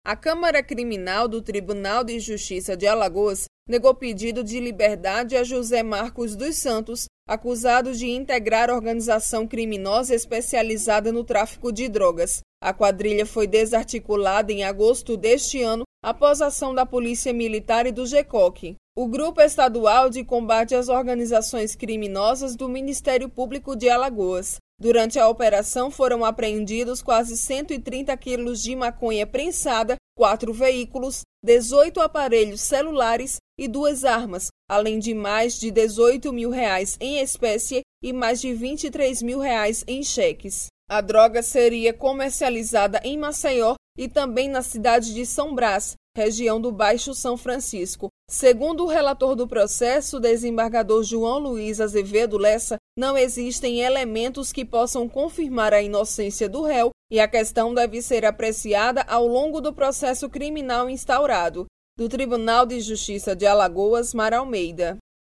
A Câmara Criminal do Tribunal de Justiça de Alagoas negou pedido de liberdade a José Marcos dos Santos, acusado de integrar organização criminosa especializada no tráfico de drogas. A quadrilha foi desarticulada em agosto deste ano após a ação da Polícia Militar e do GECOC, o Grupo Estadual de Combate às Organizações Criminosas do Ministério Público de Alagoas. Durante a operação foram apreendidos quase 130 quilos de maconha prensada, 4 veículos, 18 aparelhos celulares e 2 armas, além de mais de R$18 mil em espécie e mais de R$23 mil em cheques. A droga seria comercializada em Maceió e também na cidade de São Brás, região do Baixo São Francisco. Segundo o relator do processo, desembargador João Luiz Azevedo Lessa, não existem elementos que possam confirmar a inocência do réu e a questão deve ser apreciada ao longo do processo criminal instaurado. Do Tribunal de Justiça de Alagoas, Mara Almeida.